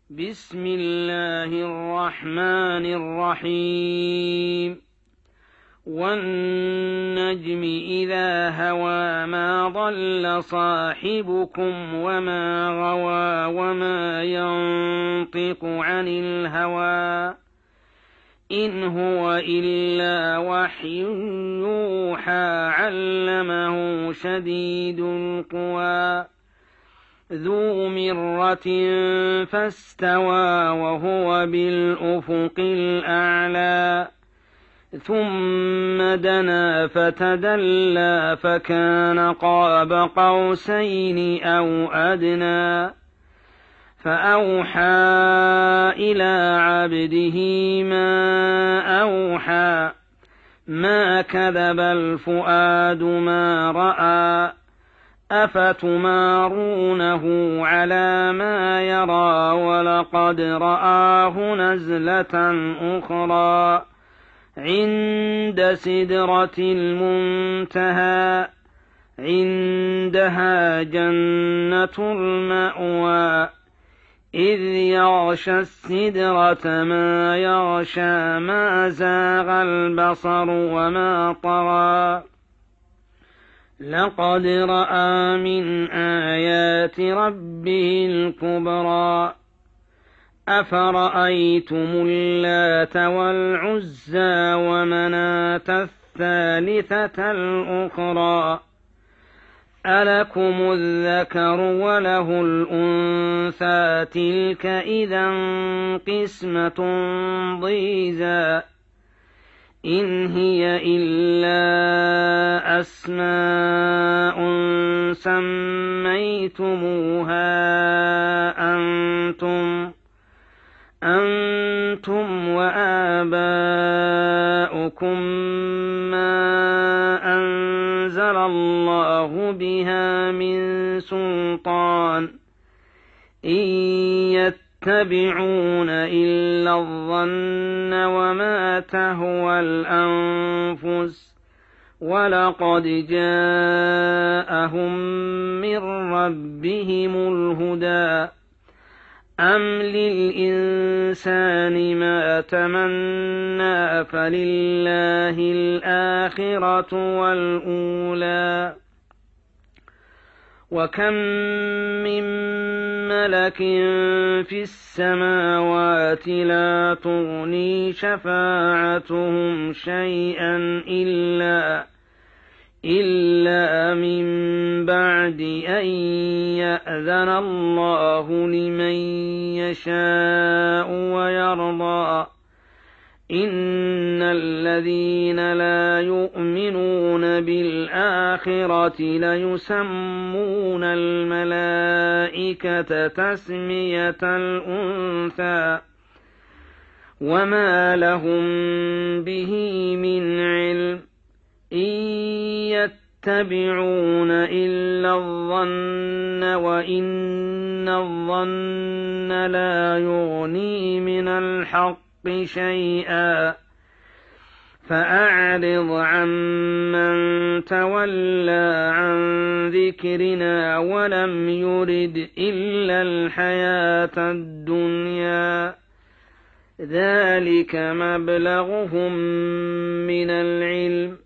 بسم الله الرحمن الرحيم والنجم إذا هوى ما ضل صاحبكم وما غوى وما ينطق عن الهوى إن هو إلا وحي يوحى علمه شديد القوى ذو مرة فاستوى وهو بالأفق الأعلى ثم دنا فتدلى فكان قاب قوسين أو أدنى فأوحى إلى عبده ما أوحى ما كذب الفؤاد ما رأى أفتمارونه على ما يرى ولقد رآه نزلة أخرى عند سدرة المنتهى عندها جنة المأوى إذ يغشى السدرة ما يغشى ما زاغ البصر وما طغى لقد رأى من آيات ربه الكبرى أفرأيتم اللات والعزى ومناة الثالثة الأخرى ألكم الذكر وله الأنثى تلك إذا قسمة ضيزى إن هي إلا أسماء سميتموها أنتم وآباؤكم ما أنزل الله بها من سلطان إن يتبعون إلا الظن وما تهوى الأنفس ولقد جاءهم من ربهم الهدى أم للإنسان ما تمنى فلله الآخرة والأولى وكم من ملك في السماوات لا تغني شفاعتهم شيئا إلا من بعد أن يأذن الله لمن يشاء ويرضى إن الذين لا يؤمنون بالآخرة ليسمون الملائكة تسمية الأنثى وما لهم به من علم إن يتبعون إلا الظن وإن الظن لا يغني من الحق شيئا فأعرض عمن تولى عن ذكرنا ولم يرد إلا الحياة الدنيا ذلك مبلغهم من العلم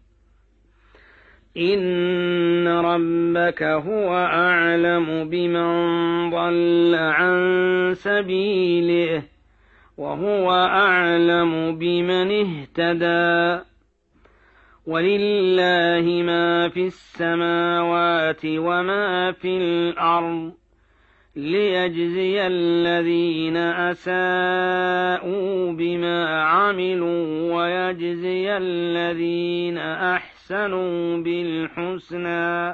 إن ربك هو أعلم بمن ضل عن سبيله وهو أعلم بمن اهتدى ولله ما في السماوات وما في الأرض ليجزي الذين أساءوا بما عملوا ويجزي الذين أحسنوا بالحسنى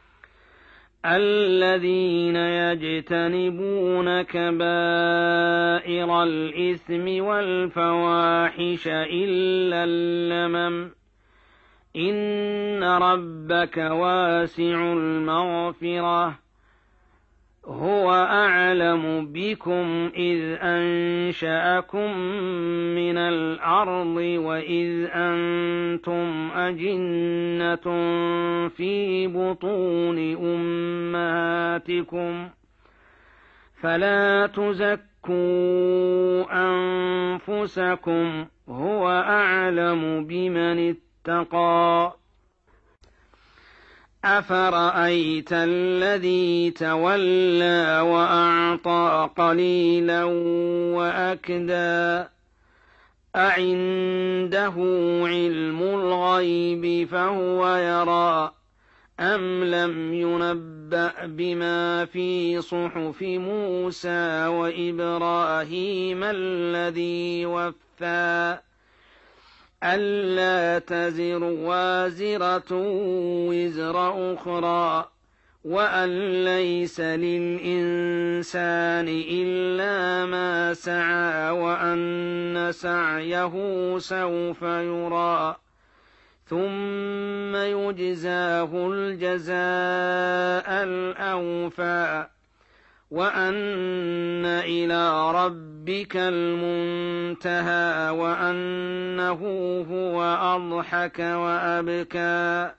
الذين يجتنبون كبائر الإثم والفواحش إلا اللمم إن ربك واسع المغفرة هو أعلم بكم إذ أنشأكم من الأرض وإذ أنتم أجنة في بطون أمهاتكم فلا تزكوا تزكوا أنفسكم هو أعلم بمن اتقى. أفرأيت الذي تولى وأعطى قليلا وأكدى أعنده علم الغيب فهو يرى أم لم ينبأ بما في صحف موسى وإبراهيم الذي وفى ألا تزر وازرة وزر أخرى وأن ليس للإنسان إلا ما سعى وأن سعيه سوف يرى ثم يجزاه الجزاء الأوفى وأن إلى ربك المنتهى وأنه هو أضحك وأبكى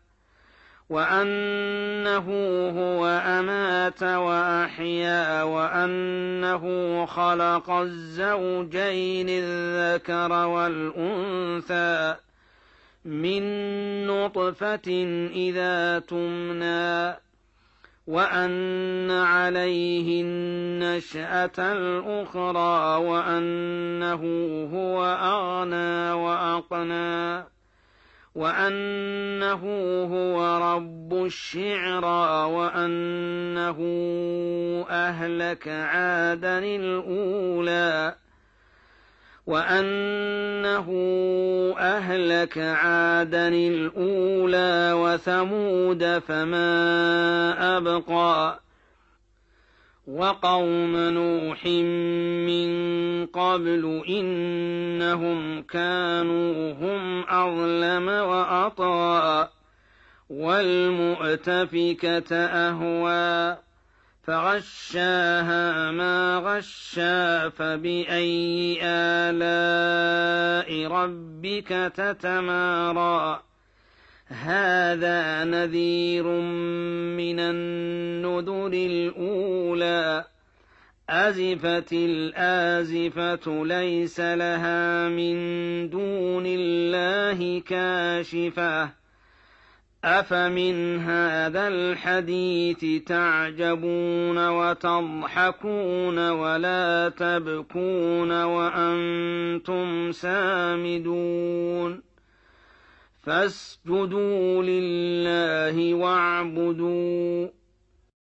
وأنه هو أمات وأحيا وأنه خلق الزوجين الذكر والأنثى من نطفة إذا تمنى وأن عليه النشأة الأخرى وأنه هو أغنى وأقنى وأنه هو رب الشعرى وأنه أهلك عادا الأولى وثمود فما أبقى وقوم نوح من قبل إنهم كانوا هم أظلم وأطغى والمؤتفكة أهوى فغشاها ما غشى فبأي آلاء ربك تتمارى هذا نذير من النذر الأولى أزفت الآزفة ليس لها من دون الله كاشفة أفمن هذا الحديث تعجبون وتضحكون ولا تبكون وأنتم سامدون فاسجدوا لله واعبدوا